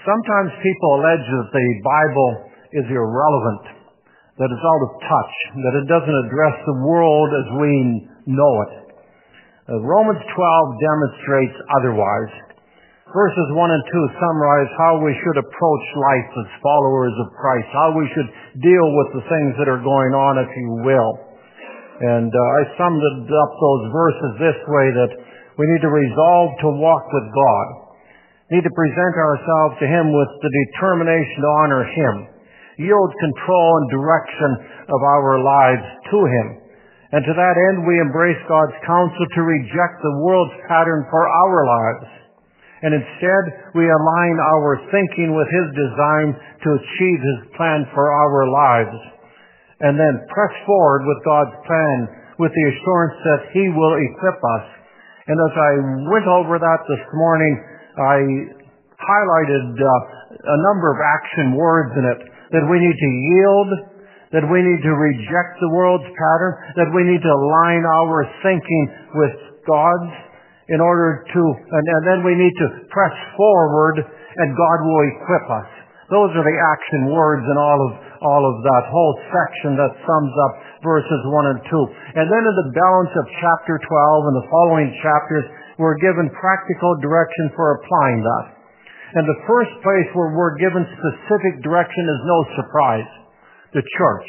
Sometimes people allege that the Bible is irrelevant, that it's out of touch, that it doesn't address the world as we know it. Romans 12 demonstrates otherwise. Verses 1 and 2 summarize how we should approach life as followers of Christ, how we should deal with the things that are going on, if you will. And I summed up those verses this way, that we need to resolve to walk with God, need to present ourselves to Him with the determination to honor Him, yield control and direction of our lives to Him. And to that end, we embrace God's counsel to reject the world's pattern for our lives. And instead, we align our thinking with His design to achieve His plan for our lives. And then press forward with God's plan with the assurance that He will equip us. And as I went over that this morning, I highlighted a number of action words in it. That we need to yield, that we need to reject the world's pattern, that we need to align our thinking with God's in order to, and then we need to press forward and God will equip us. Those are the action words in all of that whole section that sums up verses 1 and 2. And then in the balance of chapter 12 and the following chapters, we're given practical direction for applying that. And the first place where we're given specific direction is no surprise. The church.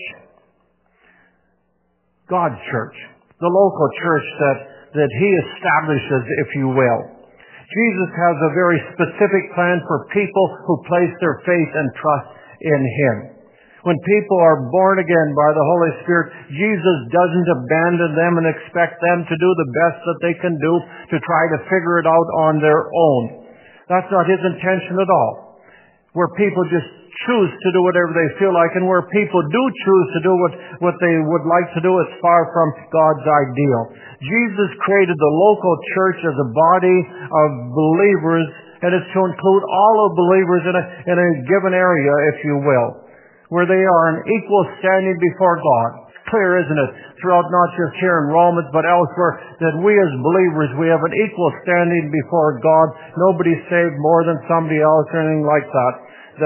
God's church. The local church that He establishes, if you will. Jesus has a very specific plan for people who place their faith and trust in Him. When people are born again by the Holy Spirit, Jesus doesn't abandon them and expect them to do the best that they can do to try to figure it out on their own. That's not His intention at all. Where people just choose to do whatever they feel like, and where people do choose to do what they would like to do, is far from God's ideal. Jesus created the local church as a body of believers, and it's to include all of believers in a given area, if you will, where they are in equal standing before God. Clear, isn't it, throughout not just here in Romans but elsewhere, that we as believers, we have an equal standing before God. Nobody's saved more than somebody else or anything like that.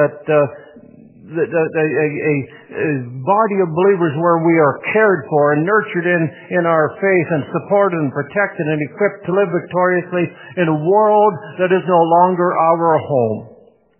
A body of believers where we are cared for and nurtured in our faith and supported and protected and equipped to live victoriously in a world that is no longer our home.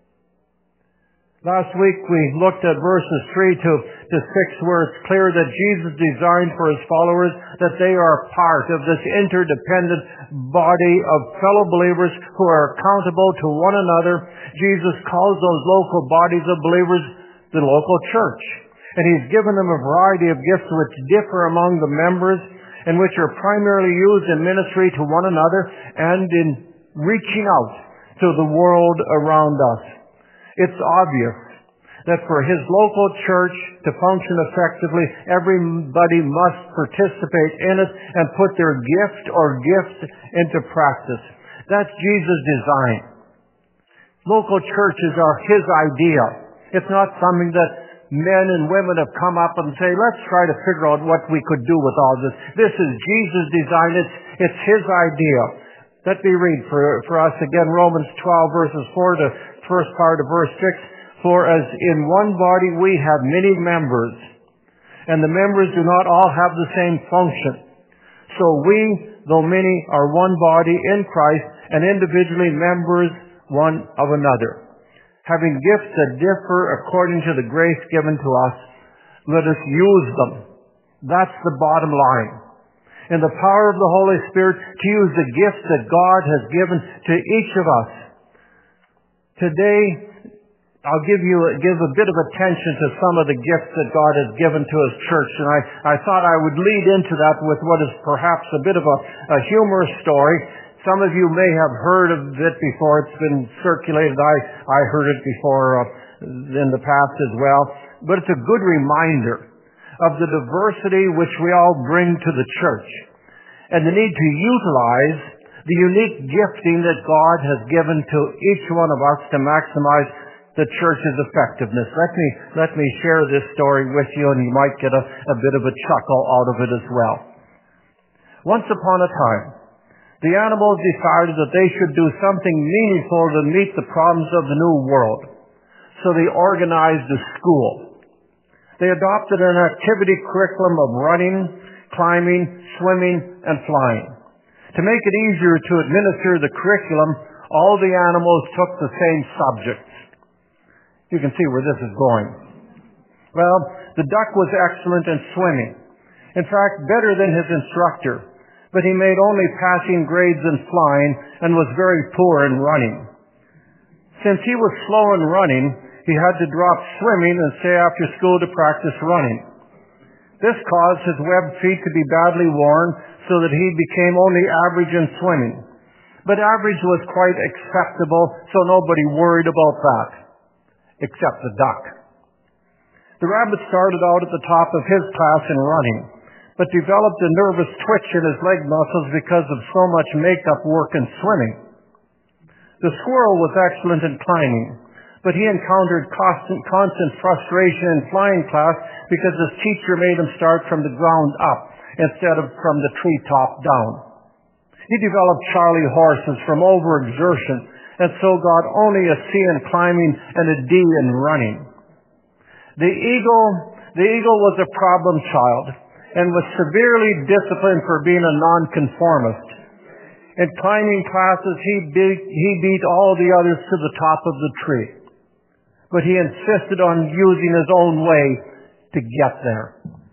Last week we looked at verses 3 to 6 where it's clear that Jesus designed for His followers that they are part of this interdependent body of fellow believers who are accountable to one another. Jesus calls those local bodies of believers the local church. And He's given them a variety of gifts which differ among the members and which are primarily used in ministry to one another and in reaching out to the world around us. It's obvious that for His local church to function effectively, everybody must participate in it and put their gift or gifts into practice. That's Jesus' design. Local churches are His idea. It's not something that men and women have come up and say, let's try to figure out what we could do with all this. This is Jesus' design. It's His idea. Let me read for us again Romans 12 verses 4 to first part of verse 6. For as in one body we have many members, and the members do not all have the same function. So we, though many, are one body in Christ, and individually members one of another. Having gifts that differ according to the grace given to us, let us use them. That's the bottom line. In the power of the Holy Spirit, to use the gifts that God has given to each of us. Today, I'll give a bit of attention to some of the gifts that God has given to His church. And I thought I would lead into that with what is perhaps a bit of a humorous story. Some of you may have heard of it before. It's been circulated. I heard it before in the past as well. But it's a good reminder of the diversity which we all bring to the church and the need to utilize the unique gifting that God has given to each one of us to maximize the church's effectiveness. Let me share this story with you, and you might get a bit of a chuckle out of it as well. Once upon a time, The animals decided that they should do something meaningful to meet the problems of the new world. So they organized a school. They adopted an activity curriculum of running, climbing, swimming, and flying. To make it easier to administer the curriculum, all the animals took the same subjects. You can see where this is going. Well, the duck was excellent in swimming. In fact, better than his instructor. But he made only passing grades in flying and was very poor in running. Since he was slow in running, he had to drop swimming and stay after school to practice running. This caused his webbed feet to be badly worn so that he became only average in swimming. But average was quite acceptable, so nobody worried about that, except the duck. The rabbit started out at the top of his class in running, but developed a nervous twitch in his leg muscles because of so much makeup work in swimming. The squirrel was excellent in climbing, but he encountered constant frustration in flying class because his teacher made him start from the ground up instead of from the treetop down. He developed Charlie horses from overexertion and so got only a C in climbing and a D in running. The eagle was a problem child and was severely disciplined for being a nonconformist. In climbing classes, he beat all the others to the top of the tree. But he insisted on using his own way to get there.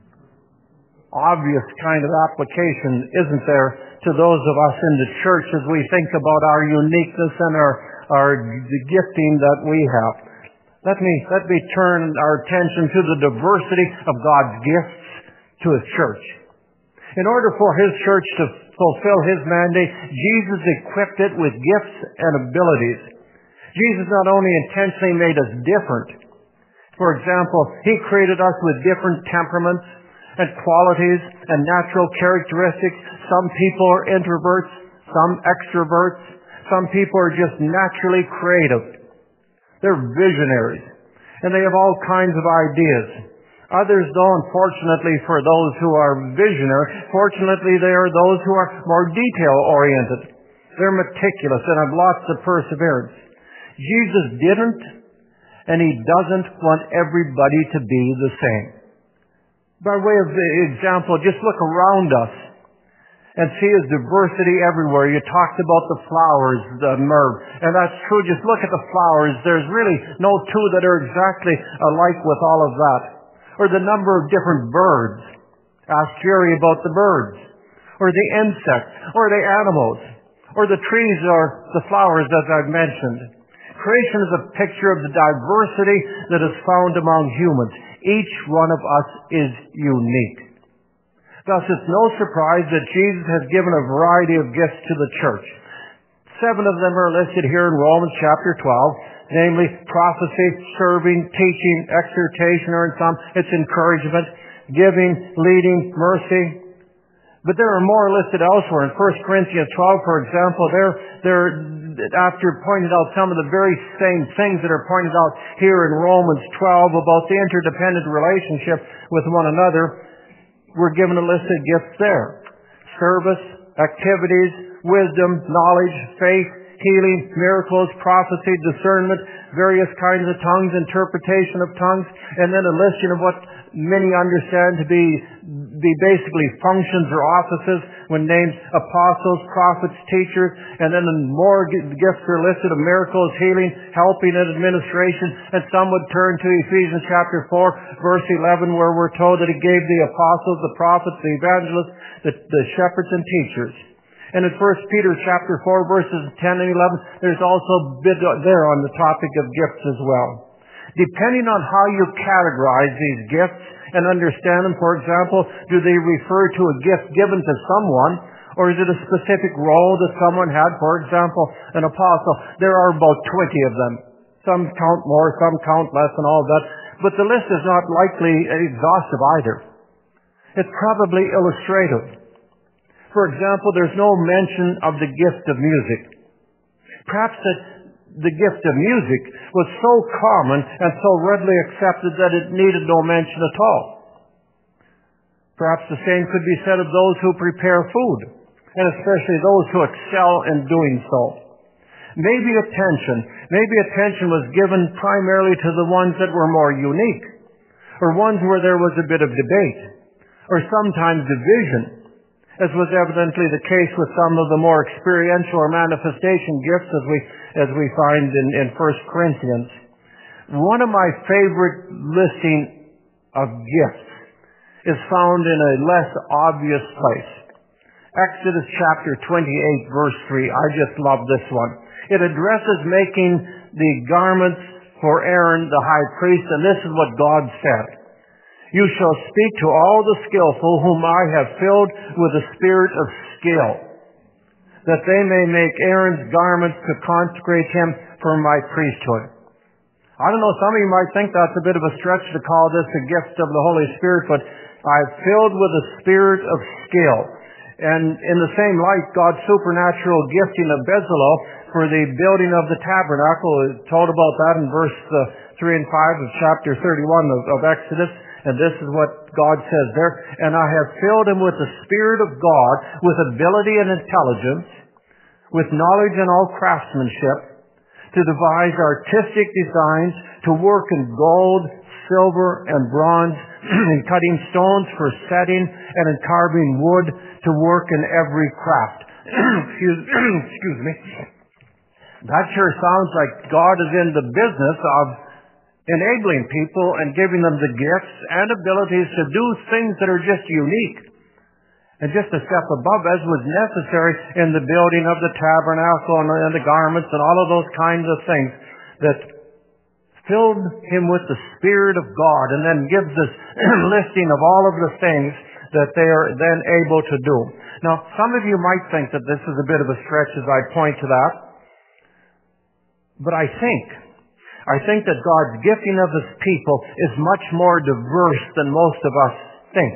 Obvious kind of application, isn't there, to those of us in the church as we think about our uniqueness and the gifting that we have. Let me turn our attention to the diversity of God's gifts to His church. In order for His church to fulfill His mandate, Jesus equipped it with gifts and abilities. Jesus not only intentionally made us different. For example, He created us with different temperaments and qualities and natural characteristics. Some people are introverts, some extroverts. Some people are just naturally creative. They're visionaries, and they have all kinds of ideas. Others don't, fortunately for those who are visionary. Fortunately, they are those who are more detail-oriented. They're meticulous and have lots of perseverance. Jesus didn't, and He doesn't want everybody to be the same. By way of example, just look around us and see His diversity everywhere. You talked about the flowers, Merv, and that's true. Just look at the flowers. There's really no two that are exactly alike with all of that. Or the number of different birds. Ask Jerry about the birds. Or the insects. Or the animals. Or the trees or the flowers, as I've mentioned. Creation is a picture of the diversity that is found among humans. Each one of us is unique. Thus, it's no surprise that Jesus has given a variety of gifts to the church. 7 of them are listed here in Romans chapter 12, namely prophecy, serving, teaching, exhortation, or in some, it's encouragement, giving, leading, mercy. But there are more listed elsewhere. In 1 Corinthians 12, for example, after pointing out some of the very same things that are pointed out here in Romans 12 about the interdependent relationship with one another, we're given a list of gifts there. Service, activities, wisdom, knowledge, faith, healing, miracles, prophecy, discernment, various kinds of tongues, interpretation of tongues, and then a listing of what many understand to be basically functions or offices when named apostles, prophets, teachers, and then more gifts are listed of miracles, healing, helping, and administration. And some would turn to Ephesians chapter 4, verse 11, where we're told that He gave the apostles, the prophets, the evangelists, the shepherds, and teachers. And in 1 Peter chapter 4, verses 10 and 11, there's also a bit there on the topic of gifts as well. Depending on how you categorize these gifts and understand them, for example, do they refer to a gift given to someone, or is it a specific role that someone had? For example, an apostle. There are about 20 of them. Some count more, some count less, and all that. But the list is not likely exhaustive either. It's probably illustrative. For example, there's no mention of the gift of music. Perhaps that the gift of music was so common and so readily accepted that it needed no mention at all. Perhaps the same could be said of those who prepare food. and especially those who excel in doing so. Maybe attention was given primarily to the ones that were more unique, or ones where there was a bit of debate, or sometimes division, as was evidently the case with some of the more experiential or manifestation gifts as we find in 1 Corinthians. One of my favorite listing of gifts is found in a less obvious place. Exodus chapter 28 verse 3. I just love this one. It addresses making the garments for Aaron the high priest, and this is what God said. You shall speak to all the skillful whom I have filled with the spirit of skill, that they may make Aaron's garments to consecrate him for my priesthood. I don't know, some of you might think that's a bit of a stretch to call this a gift of the Holy Spirit, but I'm filled with the spirit of skill. And in the same light, God's supernatural gifting of Bezalel for the building of the tabernacle is told about that in verse 3 and 5 of chapter 31 of Exodus. And this is what God says there. And I have filled him with the Spirit of God, with ability and intelligence, with knowledge and all craftsmanship, to devise artistic designs, to work in gold, silver, and bronze, in cutting stones for setting, and in carving wood, to work in every craft. Excuse me. That sure sounds like God is in the business of enabling people and giving them the gifts and abilities to do things that are just unique and just a step above, as was necessary in the building of the tabernacle and the garments and all of those kinds of things that filled him with the Spirit of God, and then gives this listing of all of the things that they are then able to do. Now, some of you might think that this is a bit of a stretch as I point to that, but I think that God's gifting of his people is much more diverse than most of us think.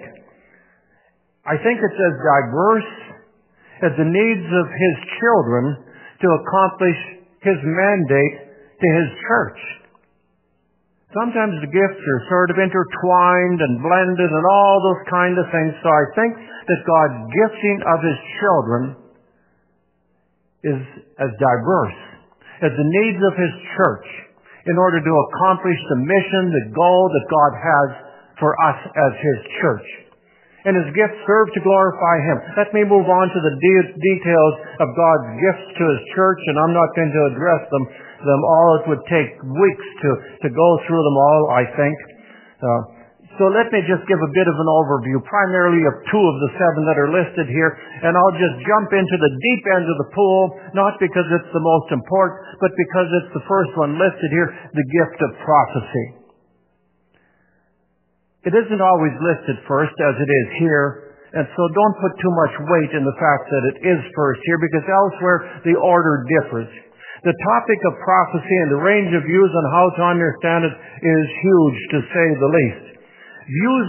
I think it's as diverse as the needs of his children to accomplish his mandate to his church. Sometimes the gifts are sort of intertwined and blended and all those kind of things. So I think that God's gifting of his children is as diverse as the needs of his church in order to accomplish the mission, the goal that God has for us as his church. And his gifts serve to glorify him. Let me move on to the details of God's gifts to his church, and I'm not going to address them all. It would take weeks to go through them all, I think. So let me just give a bit of an overview, primarily of 2 of the 7 that are listed here, and I'll just jump into the deep end of the pool, not because it's the most important, but because it's the first one listed here, the gift of prophecy. It isn't always listed first, as it is here, and so don't put too much weight in the fact that it is first here, because elsewhere the order differs. The topic of prophecy and the range of views on how to understand it is huge, to say the least. Views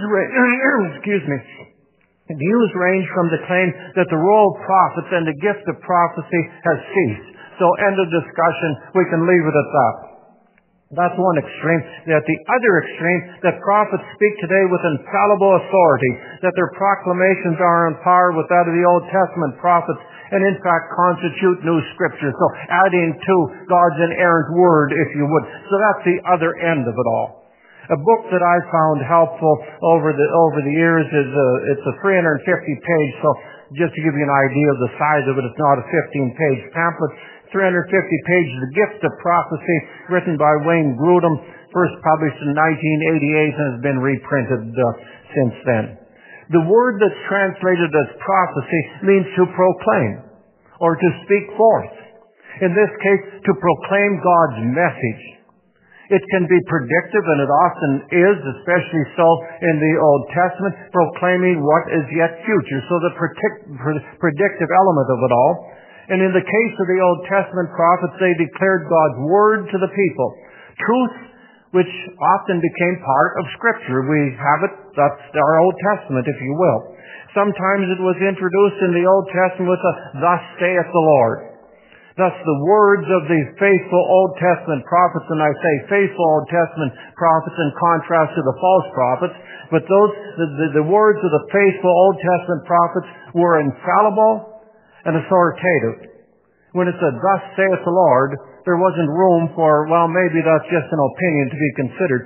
range from the claim that the role of prophets and the gift of prophecy has ceased. So end of discussion, we can leave it at that. That's one extreme. At the other extreme, that prophets speak today with infallible authority, that their proclamations are on par with that of the Old Testament prophets, and in fact constitute new scripture. So adding to God's inerrant word, if you would. So that's the other end of it all. A book that I found helpful over the years is it's a 350-page, so just to give you an idea of the size of it, it's not a 15-page pamphlet. 350 pages, The Gift of Prophecy, written by Wayne Grudem, first published in 1988 and has been reprinted since then. The word that's translated as prophecy means to proclaim or to speak forth. In this case, to proclaim God's message. It can be predictive, and it often is, especially so in the Old Testament, proclaiming what is yet future. So the predictive element of it all. And in the case of the Old Testament prophets, they declared God's word to the people. Truth which often became part of Scripture. We have it, that's our Old Testament, if you will. Sometimes it was introduced in the Old Testament with a, "Thus saith the Lord." Thus the words of the faithful Old Testament prophets, and I say faithful Old Testament prophets in contrast to the false prophets, but the words of the faithful Old Testament prophets were infallible, and authoritative. When it said, "Thus saith the Lord," there wasn't room for, well, maybe that's just an opinion to be considered.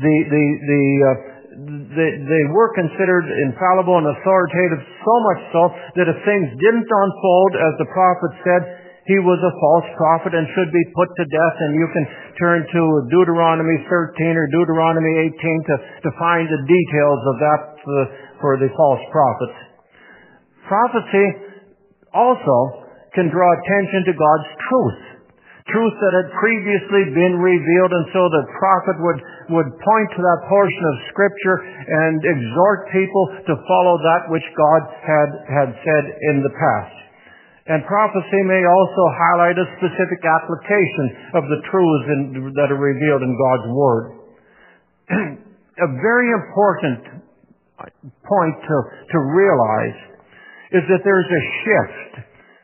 They were considered infallible and authoritative, so much so that if things didn't unfold as the prophet said, he was a false prophet and should be put to death. And you can turn to Deuteronomy 13 or Deuteronomy 18 to find the details of that for the false prophets. Prophecy also can draw attention to God's truth that had previously been revealed, and so the prophet would point to that portion of Scripture and exhort people to follow that which God had said in the past. And prophecy may also highlight a specific application of the truths that are revealed in God's Word. A very important point to realize is that there's a shift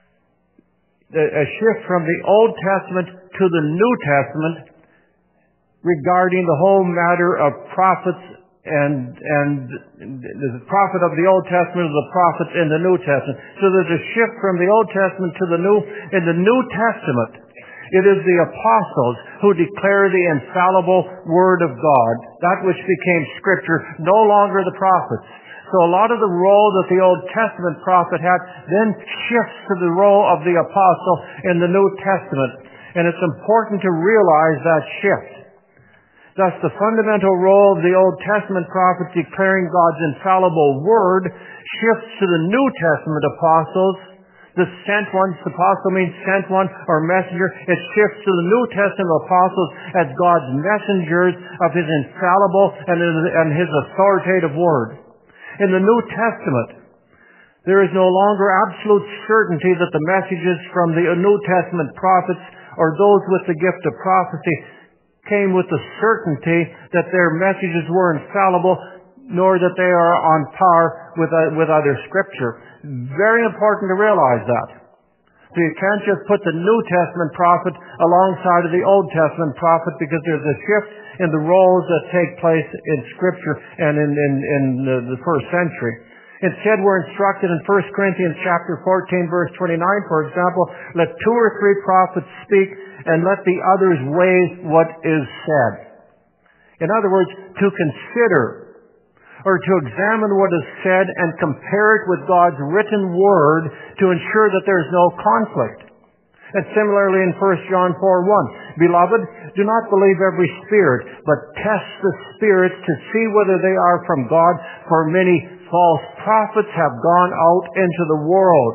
from the Old Testament to the New Testament regarding the whole matter of prophets and the prophet of the Old Testament is the prophet in the New Testament. So there's a shift from the Old Testament to the New. In the New Testament, it is the apostles who declare the infallible Word of God, that which became Scripture, no longer the prophets. So a lot of the role that the Old Testament prophet had then shifts to the role of the apostle in the New Testament. And it's important to realize that shift. Thus, the fundamental role of the Old Testament prophet declaring God's infallible Word shifts to the New Testament apostles. The sent ones, apostle means sent one or messenger. It shifts to the New Testament apostles as God's messengers of His infallible and His authoritative Word. In the New Testament, there is no longer absolute certainty that the messages from the New Testament prophets or those with the gift of prophecy came with the certainty that their messages were infallible, nor that they are on par with other Scripture. Very important to realize that. So you can't just put the New Testament prophet alongside of the Old Testament prophet, because there's a shift in the roles that take place in Scripture and in the first century. Instead, we're instructed in 1 Corinthians chapter 14, verse 29, for example, "Let 2 or 3 prophets speak, and let the others weigh what is said." In other words, to consider or to examine what is said and compare it with God's written Word to ensure that there's no conflict. And similarly in 1 John 4:1, "Beloved, do not believe every spirit, but test the spirits to see whether they are from God, for many false prophets have gone out into the world."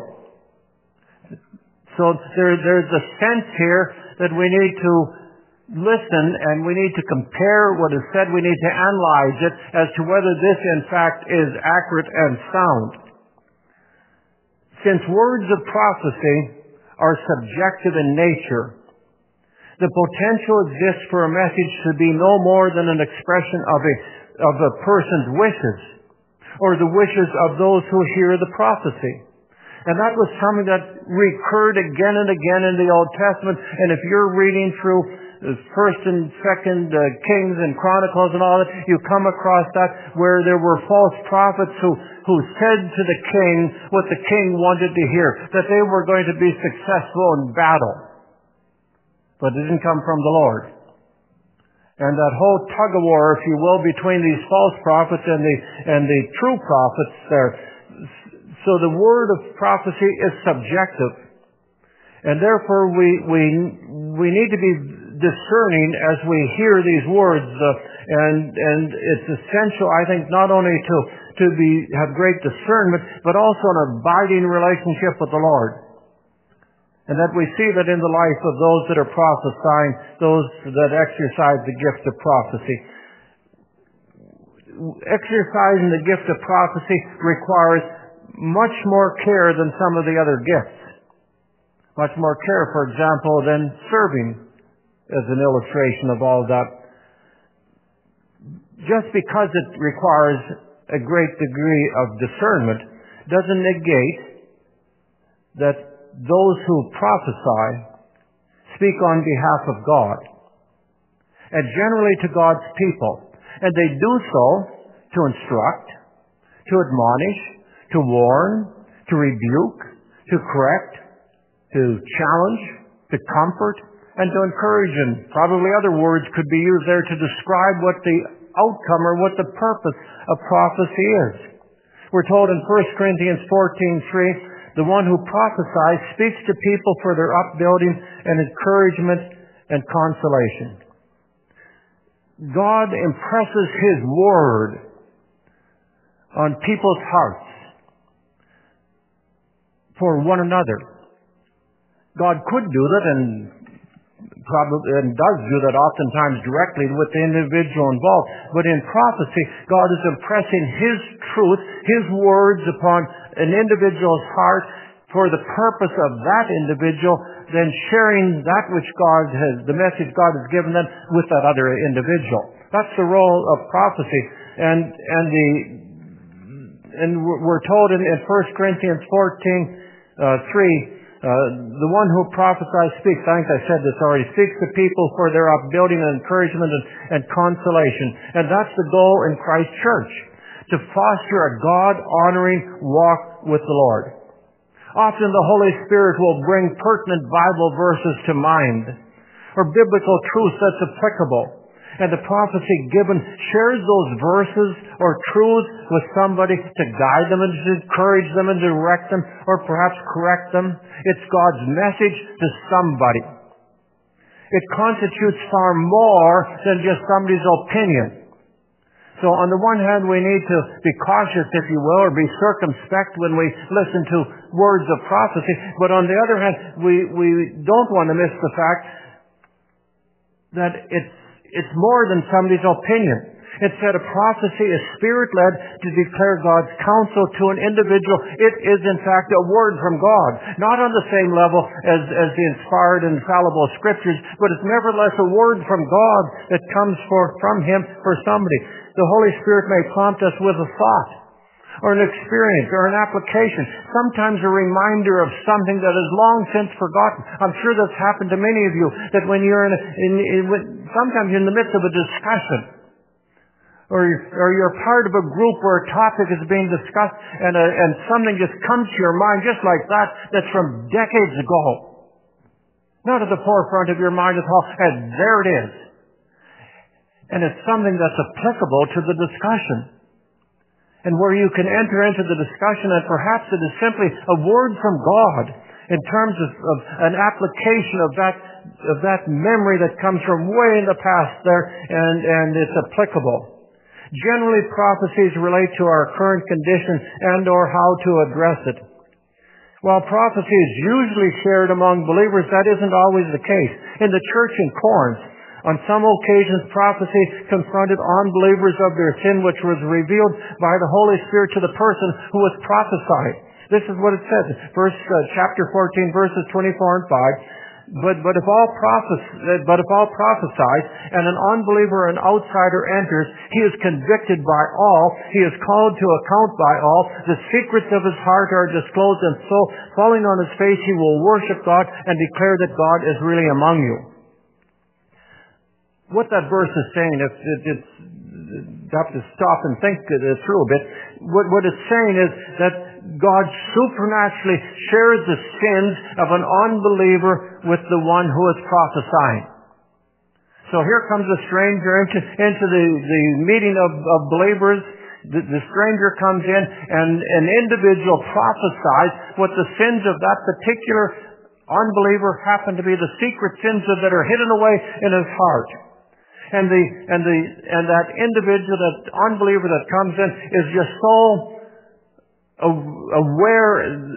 So there's a sense here that we need to listen and we need to compare what is said. We need to analyze it as to whether this in fact is accurate and sound. Since words of prophecy are subjective in nature, the potential exists for a message to be no more than an expression of a person's wishes or the wishes of those who hear the prophecy. And that was something that recurred again and again in the Old Testament. And if you're reading through 1st and 2nd Kings and Chronicles and all that, you come across that where there were false prophets who said to the king what the king wanted to hear, that they were going to be successful in battle. But it didn't come from the Lord. And that whole tug of war, if you will, between these false prophets and the true prophets there. So the word of prophecy is subjective. And therefore we need to be discerning as we hear these words. And it's essential, I think, not only to have great discernment, but also an abiding relationship with the Lord. And that we see that in the life of those that are prophesying, those that exercise the gift of prophecy. Exercising the gift of prophecy requires much more care than some of the other gifts. Much more care, for example, than serving, as an illustration of all that. Just because it requires a great degree of discernment doesn't negate that those who prophesy speak on behalf of God, and generally to God's people. And they do so to instruct, to admonish, to warn, to rebuke, to correct, to challenge, to comfort, and to encourage. And probably other words could be used there to describe what the outcome or what the purpose of prophecy is. We're told in 1 Corinthians 14:3, the one who prophesies speaks to people for their upbuilding and encouragement and consolation. God impresses His Word on people's hearts for one another. God could do that and does do that oftentimes directly with the individual involved. But in prophecy, God is impressing His truth, His words upon an individual's heart for the purpose of that individual, then sharing that which the message God has given them with that other individual. That's the role of prophecy. And we're told in 1 Corinthians 14:3, the one who prophesies speaks, I think I said this already, speaks to people for their upbuilding and encouragement and consolation. And that's the goal in Christ's church, to foster a God-honoring walk with the Lord. Often the Holy Spirit will bring pertinent Bible verses to mind, or biblical truths that's applicable. And the prophecy given shares those verses or truths with somebody to guide them and to encourage them and direct them, or perhaps correct them. It's God's message to somebody. It constitutes far more than just somebody's opinion. So on the one hand, we need to be cautious, if you will, or be circumspect when we listen to words of prophecy. But on the other hand, we don't want to miss the fact that it's more than somebody's opinion. Instead, a prophecy is Spirit-led to declare God's counsel to an individual. It is, in fact, a word from God. Not on the same level as the inspired and infallible Scriptures, but it's nevertheless a word from God that comes from Him for somebody. The Holy Spirit may prompt us with a thought, or an experience, or an application. Sometimes a reminder of something that is long since forgotten. I'm sure that's happened to many of you, that when you're sometimes in the midst of a discussion, or you're part of a group where a topic is being discussed, and something just comes to your mind just like that's from decades ago. Not at the forefront of your mind at all, and there it is. And it's something that's applicable to the discussion. And where you can enter into the discussion, and perhaps it is simply a word from God in terms of an application of that memory that comes from way in the past there, and it's applicable. Generally, prophecies relate to our current condition and or how to address it. While prophecy is usually shared among believers, that isn't always the case. In the church in Corinth, on some occasions, prophecy confronted unbelievers of their sin, which was revealed by the Holy Spirit to the person who was prophesied. This is what it says, chapter 14, verses 24 and 5. But if all prophesy, and an unbeliever or an outsider enters, he is convicted by all, he is called to account by all, the secrets of his heart are disclosed, and so, falling on his face, he will worship God and declare that God is really among you. What that verse is saying, you have to stop and think through a bit. What it's saying is that God supernaturally shares the sins of an unbeliever with the one who is prophesying. So here comes a stranger into the meeting of believers. The stranger comes in, and an individual prophesies what the sins of that particular unbeliever happen to be, the secret sins that are hidden away in his heart. And that individual, that unbeliever that comes in, is just so aware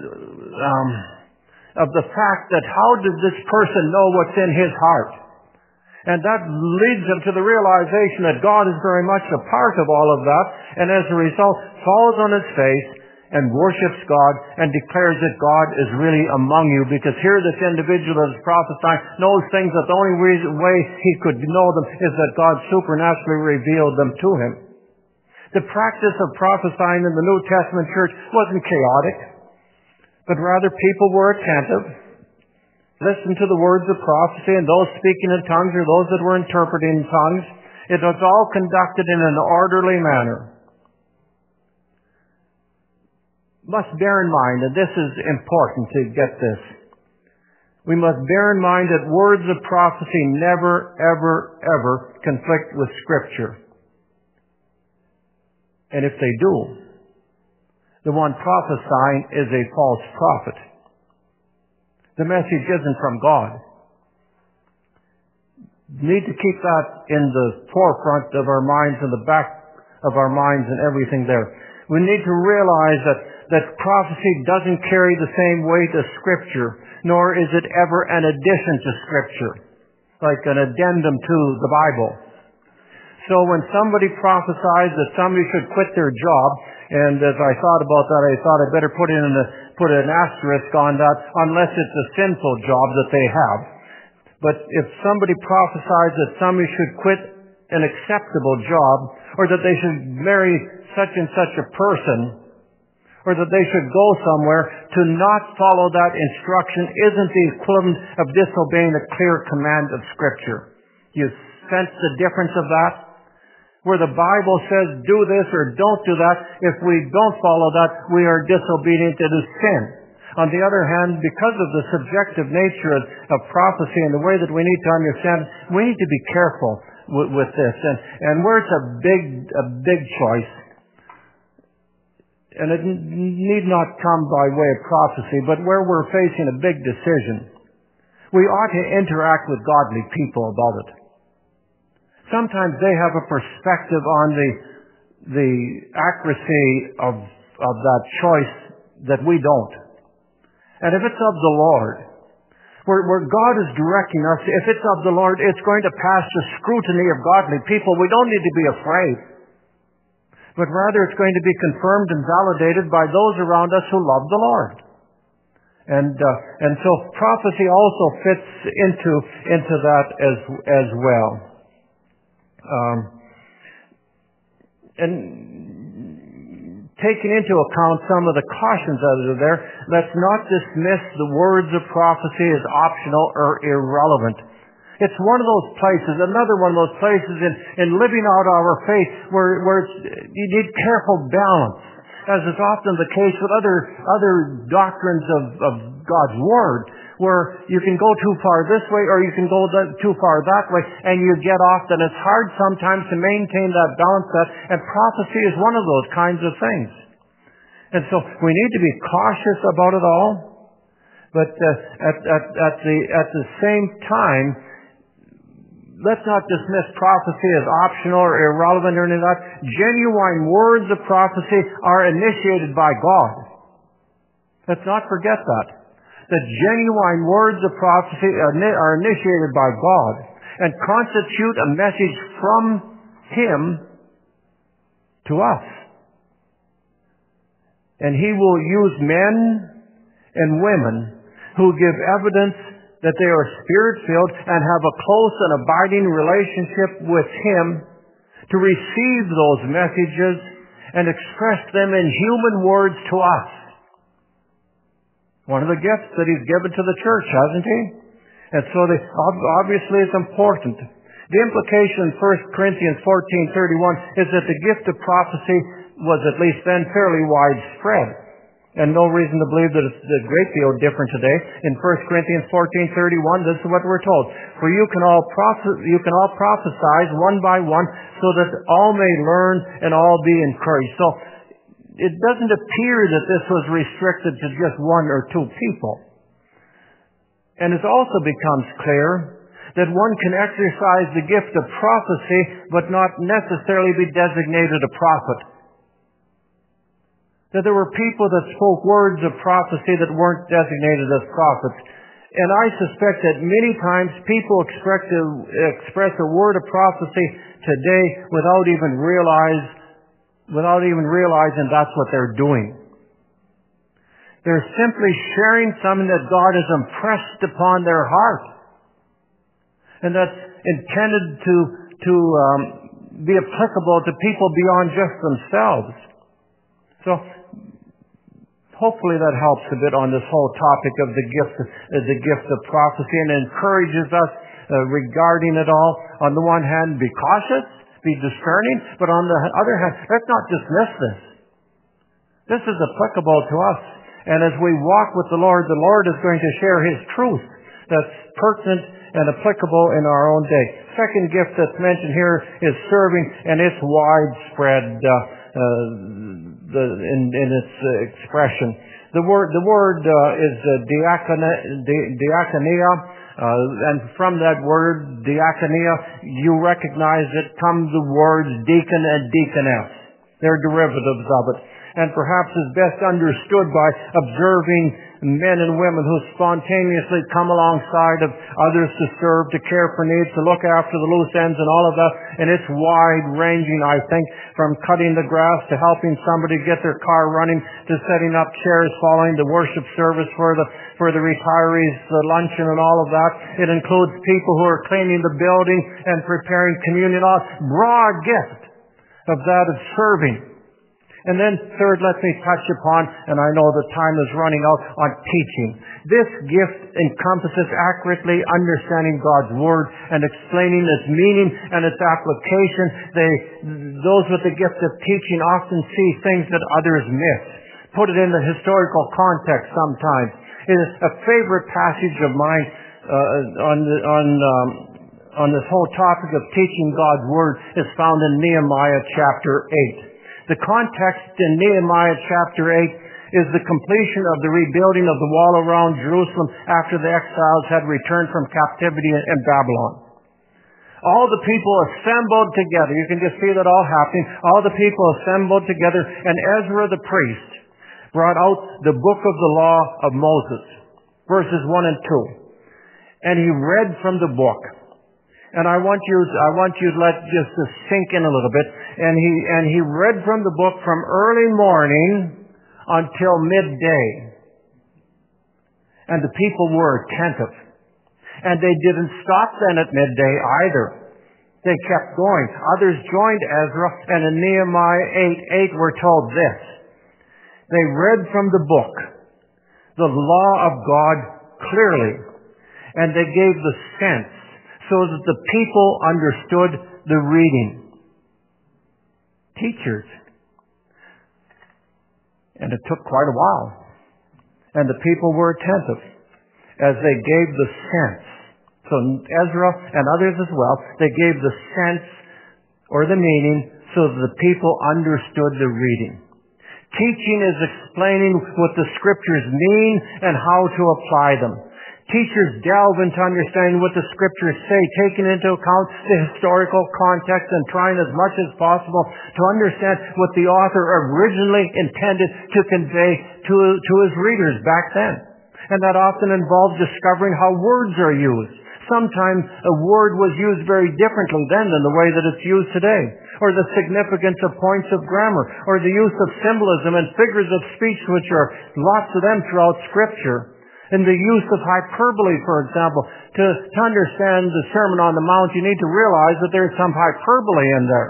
of the fact that how does this person know what's in his heart? And that leads him to the realization that God is very much a part of all of that, and as a result falls on his face and worships God and declares that God is really among you, because here this individual that is prophesying knows things that the only way he could know them is that God supernaturally revealed them to him. The practice of prophesying in the New Testament church wasn't chaotic, but rather people were attentive, listened to the words of prophecy, and those speaking in tongues or those that were interpreting in tongues. It was all conducted in an orderly manner. must bear in mind, and this is important to get this, we must bear in mind that words of prophecy never, ever, ever conflict with Scripture. And if they do, the one prophesying is a false prophet. The message isn't from God. We need to keep that in the forefront of our minds and the back of our minds and everything there. We need to realize that prophecy doesn't carry the same weight as Scripture, nor is it ever an addition to Scripture, like an addendum to the Bible. So when somebody prophesies that somebody should quit their job, and as I thought about that, I thought I'd better put an asterisk on that, unless it's a sinful job that they have. But if somebody prophesies that somebody should quit an acceptable job, or that they should marry such and such a person, or that they should go somewhere, to not follow that instruction isn't the equivalent of disobeying a clear command of Scripture. You sense the difference of that? Where the Bible says do this or don't do that, if we don't follow that, we are disobedient. It is sin. On the other hand, because of the subjective nature of prophecy and the way that we need to understand it, we need to be careful with this. And where it's a big choice, and it need not come by way of prophecy, but where we're facing a big decision, we ought to interact with godly people about it. Sometimes they have a perspective on the accuracy of that choice that we don't. And if it's of the Lord, where God is directing us, if it's of the Lord, it's going to pass the scrutiny of godly people. We don't need to be afraid, but rather it's going to be confirmed and validated by those around us who love the Lord. And so prophecy also fits into that as well. And taking into account some of the cautions that are there, let's not dismiss the words of prophecy as optional or irrelevant. It's one of those places, another one of those places in living out our faith where you need careful balance, as is often the case with other doctrines of God's Word, where you can go too far this way or you can go too far that way, and you get off, and it's hard sometimes to maintain that balance, and prophecy is one of those kinds of things. And so we need to be cautious about it all, but at the same time, let's not dismiss prophecy as optional or irrelevant or anything like that. Genuine words of prophecy are initiated by God. Let's not forget that. The genuine words of prophecy are initiated by God and constitute a message from Him to us. And He will use men and women who give evidence that they are Spirit-filled and have a close and abiding relationship with Him to receive those messages and express them in human words to us. One of the gifts that He's given to the church, hasn't He? And so obviously it's important. The implication in 1 Corinthians 14:31 is that the gift of prophecy was at least then fairly widespread. And no reason to believe that it's a great deal different today. In 1 Corinthians 14:31, this is what we're told. For you can all prophesy one by one, so that all may learn and all be encouraged. So it doesn't appear that this was restricted to just one or two people. And it also becomes clear that one can exercise the gift of prophecy, but not necessarily be designated a prophet. That there were people that spoke words of prophecy that weren't designated as prophets. And I suspect that many times people express a word of prophecy today without even realizing that's what they're doing. They're simply sharing something that God has impressed upon their heart, and that's intended to be applicable to people beyond just themselves. So hopefully that helps a bit on this whole topic of the gift of prophecy, and encourages us regarding it all. On the one hand, be cautious, be discerning, but on the other hand, let's not dismiss this. This is applicable to us. And as we walk with the Lord is going to share His truth that's pertinent and applicable in our own day. Second gift that's mentioned here is serving, and it's widespread in its expression. The word is diakonia, and from that word diakonia, you recognize it come the words deacon and deaconess. They're derivatives of it, and perhaps is best understood by observing men and women who spontaneously come alongside of others to serve, to care for needs, to look after the loose ends and all of that. And it's wide-ranging, I think, from cutting the grass to helping somebody get their car running, to setting up chairs following the worship service for the retirees, the luncheon and all of that. It includes people who are cleaning the building and preparing communion. Broad gift of that of serving. And then third, let me touch upon, and I know the time is running out, on teaching. This gift encompasses accurately understanding God's Word and explaining its meaning and its application. Those with the gift of teaching often see things that others miss. Put it in the historical context sometimes. It is a favorite passage of mine on this whole topic of teaching God's Word is found in Nehemiah chapter 8. The context in Nehemiah chapter 8 is the completion of the rebuilding of the wall around Jerusalem after the exiles had returned from captivity in Babylon. All the people assembled together. You can just see that all happening. All the people assembled together, and Ezra the priest brought out the book of the law of Moses, verses 1 and 2. And he read from the book. And I want you to let just this sink in a little bit. And he read from the book from early morning until midday. And the people were attentive. And they didn't stop then at midday either. They kept going. Others joined Ezra, and in Nehemiah 8:8 we're told this. They read from the book the law of God clearly, and they gave the sense so that the people understood the reading. Teachers. And it took quite a while. And the people were attentive as they gave the sense. So Ezra and others as well, they gave the sense or the meaning so that the people understood the reading. Teaching is explaining what the Scriptures mean and how to apply them. Teachers delve into understanding what the Scriptures say, taking into account the historical context and trying as much as possible to understand what the author originally intended to convey to his readers back then. And that often involves discovering how words are used. Sometimes a word was used very differently then than the way that it's used today. Or the significance of points of grammar, or the use of symbolism and figures of speech, which are lots of them throughout Scripture. And the use of hyperbole, for example. To understand the Sermon on the Mount, you need to realize that there's some hyperbole in there.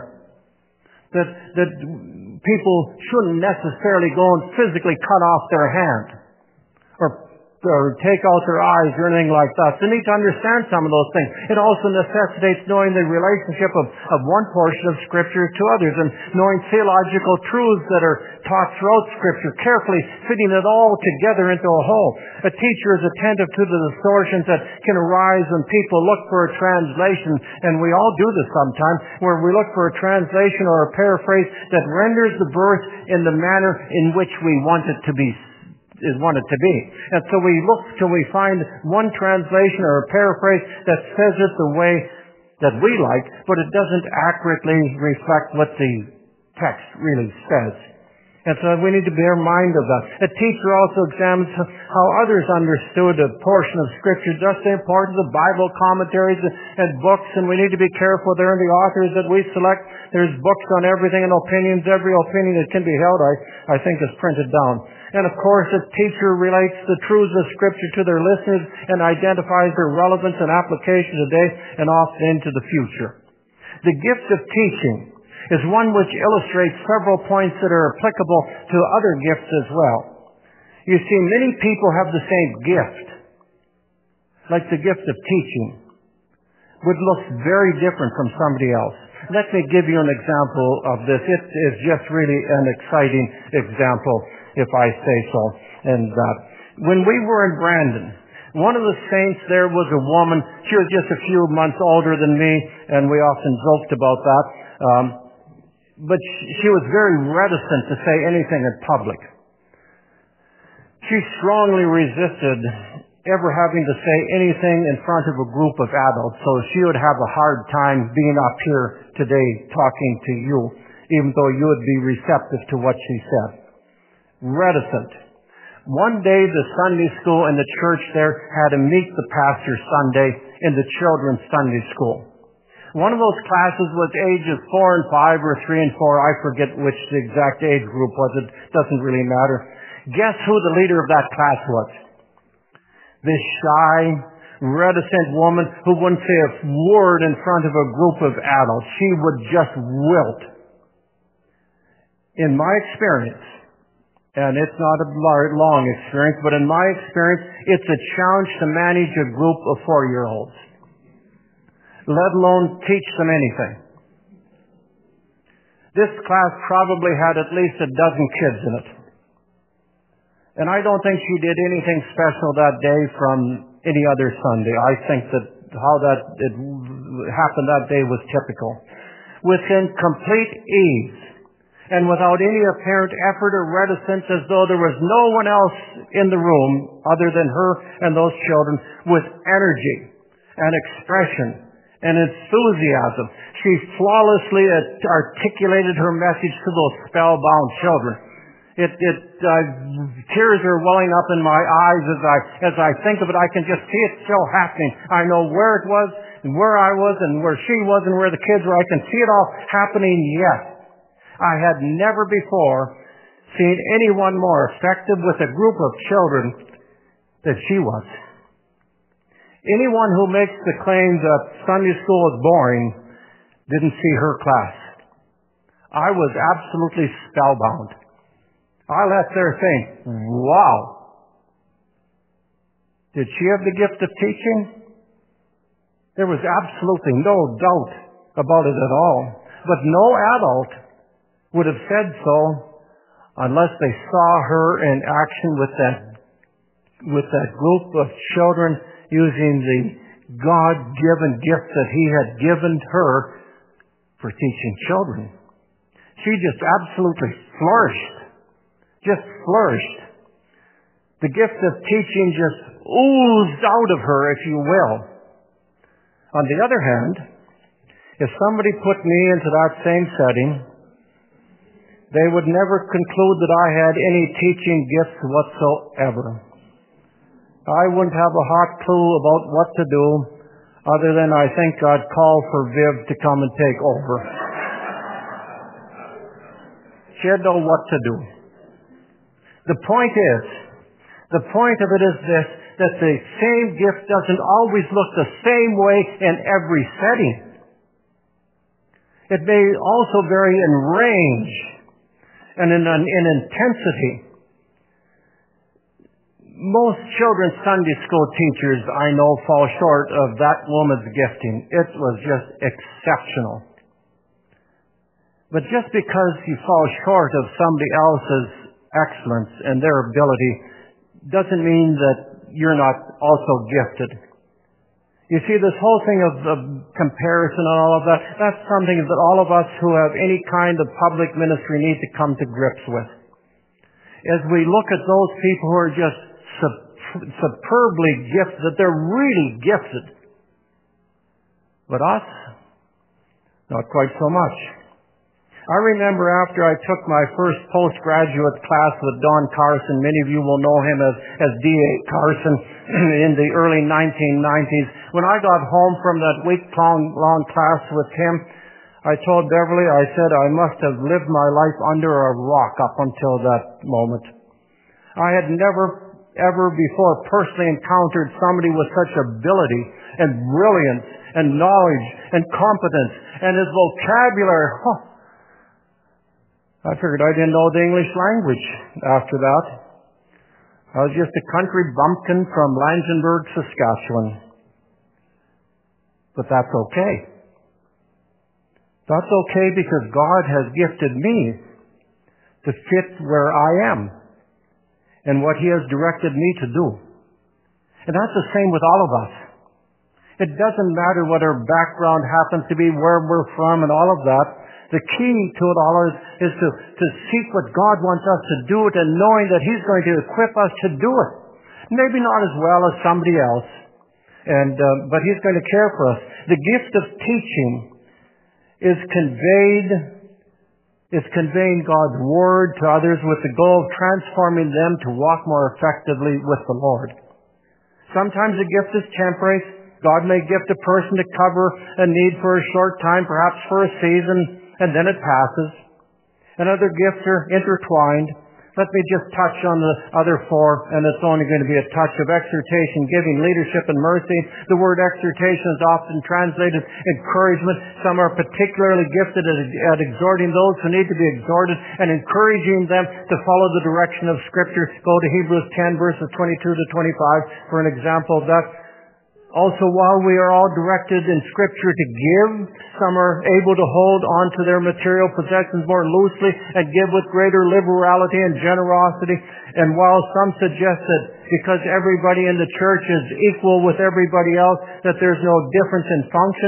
That people shouldn't necessarily go and physically cut off their hand. Or take out their eyes or anything like that. So you need to understand some of those things. It also necessitates knowing the relationship of one portion of Scripture to others, and knowing theological truths that are taught throughout Scripture, carefully fitting it all together into a whole. A teacher is attentive to the distortions that can arise when people look for a translation, and we all do this sometimes, where we look for a translation or a paraphrase that renders the verse in the manner in which we want it to be. And so we look till we find one translation or a paraphrase that says it the way that we like, but it doesn't accurately reflect what the text really says. And so we need to bear mind of that. A teacher also examines how others understood a portion of Scripture, just the importance of Bible commentaries and books, and we need to be careful there in the authors that we select. There's books on everything and opinions. Every opinion that can be held, I think, is printed down. And of course, a teacher relates the truths of Scripture to their listeners and identifies their relevance and application today and often into the future. The gift of teaching is one which illustrates several points that are applicable to other gifts as well. You see, many people have the same gift, like the gift of teaching, would look very different from somebody else. Let me give you an example of this. It is just really an exciting example, if I say so. And when we were in Brandon, one of the saints there was a woman. She was just a few months older than me, and we often joked about that. But she was very reticent to say anything in public. She strongly resisted ever having to say anything in front of a group of adults, so she would have a hard time being up here today talking to you, even though you would be receptive to what she said. Reticent. One day the Sunday school and the church there had a Meet the Pastor Sunday in the children's Sunday school. One of those classes was ages 4 and 5 or 3 and 4. I forget which the exact age group was. It doesn't really matter. Guess who the leader of that class was? This shy, reticent woman who wouldn't say a word in front of a group of adults. She would just wilt. In my experience, and it's not a long experience, but in my experience, it's a challenge to manage a group of 4-year-olds, let alone teach them anything. This class probably had at least a dozen kids in it. And I don't think she did anything special that day from any other Sunday. I think that how it happened that day was typical. Within complete ease and without any apparent effort or reticence, as though there was no one else in the room other than her and those children, with energy and expression and enthusiasm, she flawlessly articulated her message to those spellbound children. Tears are welling up in my eyes as I think of it. I can just see it still happening. I know where it was and where I was and where she was and where the kids were. I can see it all happening yet. I had never before seen anyone more effective with a group of children than she was. Anyone who makes the claim that Sunday school is boring didn't see her class. I was absolutely spellbound. I left there saying, wow. Did she have the gift of teaching? There was absolutely no doubt about it at all. But no adult would have said so unless they saw her in action with that group of children using the God-given gift that He had given her for teaching children. She just absolutely flourished. Just flourished. The gift of teaching just oozed out of her, if you will. On the other hand, if somebody put me into that same setting, they would never conclude that I had any teaching gifts whatsoever. I wouldn't have a hot clue about what to do, other than I think I'd call for Viv to come and take over. She'd know what to do. The point of it is this, that the same gift doesn't always look the same way in every setting. It may also vary in range and in intensity. Most children's Sunday school teachers I know fall short of that woman's gifting. It was just exceptional. But just because you fall short of somebody else's excellence and their ability doesn't mean that you're not also gifted. You see, this whole thing of comparison and all of that, that's something that all of us who have any kind of public ministry need to come to grips with. As we look at those people who are just superbly gifted, that they're really gifted. But us, not quite so much. I remember after I took my first postgraduate class with Don Carson, many of you will know him as D.A. Carson in the early 1990s. When I got home from that week-long class with him, I told Beverly, I said, I must have lived my life under a rock up until that moment. I had never, ever before personally encountered somebody with such ability and brilliance and knowledge and competence, and his vocabulary. I figured I didn't know the English language after that. I was just a country bumpkin from Langenburg, Saskatchewan. But that's okay. That's okay because God has gifted me to fit where I am and what He has directed me to do. And that's the same with all of us. It doesn't matter what our background happens to be, where we're from, and all of that. The key to it all is to seek what God wants us to do it, and knowing that He's going to equip us to do it. Maybe not as well as somebody else, but He's going to care for us. The gift of teaching is conveying God's Word to others with the goal of transforming them to walk more effectively with the Lord. Sometimes the gift is temporary. God may gift a person to cover a need for a short time, perhaps for a season, and then it passes. And other gifts are intertwined. Let me just touch on the other four, and it's only going to be a touch of exhortation, giving, leadership, and mercy. The word exhortation is often translated encouragement. Some are particularly gifted at exhorting those who need to be exhorted and encouraging them to follow the direction of Scripture. Go to Hebrews 10, verses 22 to 25 for an example of that. Also, while we are all directed in Scripture to give, some are able to hold on to their material possessions more loosely and give with greater liberality and generosity. And while some suggest that because everybody in the church is equal with everybody else, that there's no difference in function,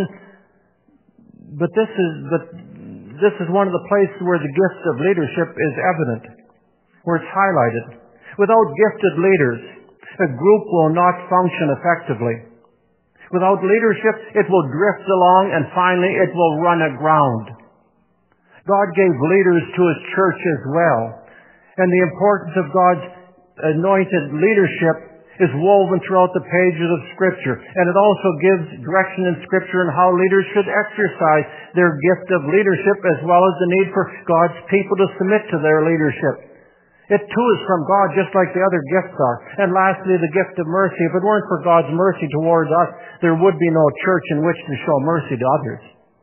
but this is one of the places where the gift of leadership is evident, where it's highlighted. Without gifted leaders, a group will not function effectively. Without leadership, it will drift along and finally it will run aground. God gave leaders to His church as well. And the importance of God's anointed leadership is woven throughout the pages of Scripture. And it also gives direction in Scripture on how leaders should exercise their gift of leadership, as well as the need for God's people to submit to their leadership. It too is from God, just like the other gifts are. And lastly, the gift of mercy. If it weren't for God's mercy towards us, there would be no church in which to show mercy to others.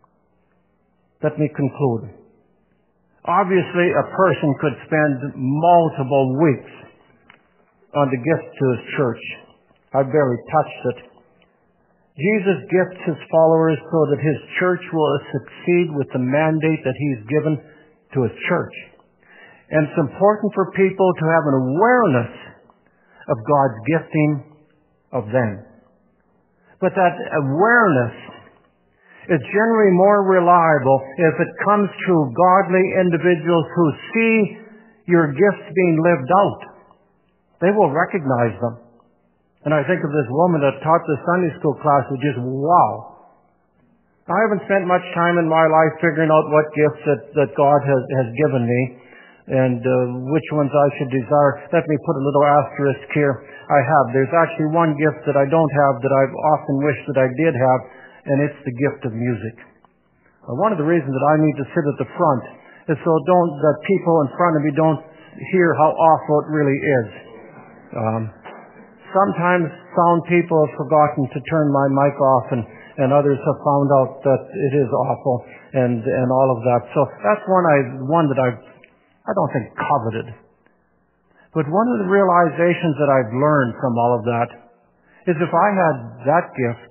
Let me conclude. Obviously, a person could spend multiple weeks on the gift to his church. I barely touched it. Jesus gifts His followers so that His church will succeed with the mandate that He's given to His church. And it's important for people to have an awareness of God's gifting of them. But that awareness is generally more reliable if it comes through godly individuals who see your gifts being lived out. They will recognize them. And I think of this woman that taught the Sunday school class who just, wow. I haven't spent much time in my life figuring out what gifts that God has given me. And which ones I should desire. Let me put a little asterisk here. I have. There's actually one gift that I don't have that I've often wished that I did have, and it's the gift of music. One of the reasons that I need to sit at the front is so that people in front of me don't hear how awful it really is. Sometimes sound people have forgotten to turn my mic off, and others have found out that it is awful and all of that. So that's one that I don't think coveted. But one of the realizations that I've learned from all of that is if I had that gift,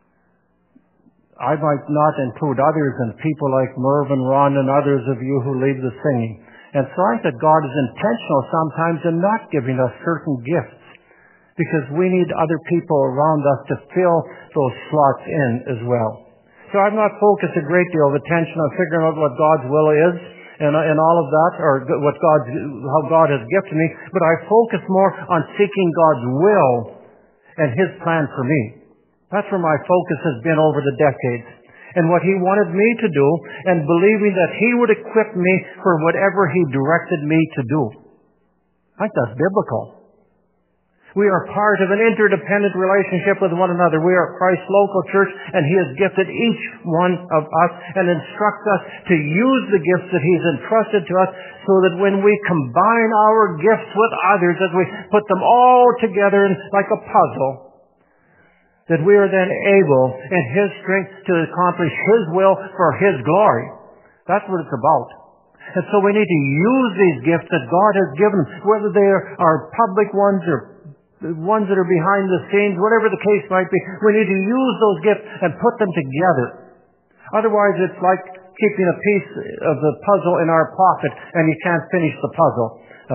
I might not include others and people like Merv and Ron and others of you who lead the singing. And so I think that God is intentional sometimes in not giving us certain gifts because we need other people around us to fill those slots in as well. So I've not focused a great deal of attention on figuring out what God's will is and all of that, or how God has gifted me, but I focus more on seeking God's will and His plan for me. That's where my focus has been over the decades, and what He wanted me to do, and believing that He would equip me for whatever He directed me to do. I think that's biblical. We are part of an interdependent relationship with one another. We are Christ's local church, and He has gifted each one of us and instructs us to use the gifts that He's entrusted to us so that when we combine our gifts with others, as we put them all together like a puzzle, that we are then able, in His strength, to accomplish His will for His glory. That's what it's about. And so we need to use these gifts that God has given us, whether they are public ones or ones that are behind the scenes, whatever the case might be. We need to use those gifts and put them together. Otherwise, it's like keeping a piece of the puzzle in our pocket and you can't finish the puzzle.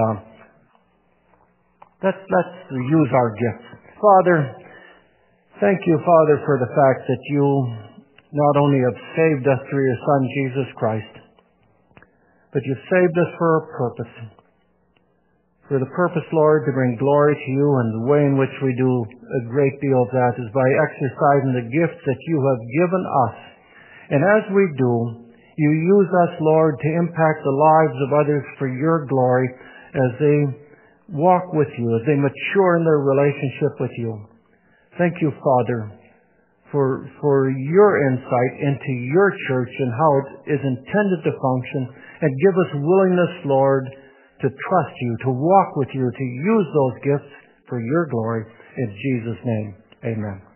Let's use our gifts. Father, thank you, Father, for the fact that you not only have saved us through your Son, Jesus Christ, but you've saved us for a purpose. For the purpose, Lord, to bring glory to you, and the way in which we do a great deal of that is by exercising the gifts that you have given us. And as we do, you use us, Lord, to impact the lives of others for your glory as they walk with you, as they mature in their relationship with you. Thank you, Father, for your insight into your church and how it is intended to function, and give us willingness, Lord, to trust you, to walk with you, to use those gifts for your glory. In Jesus' name, amen.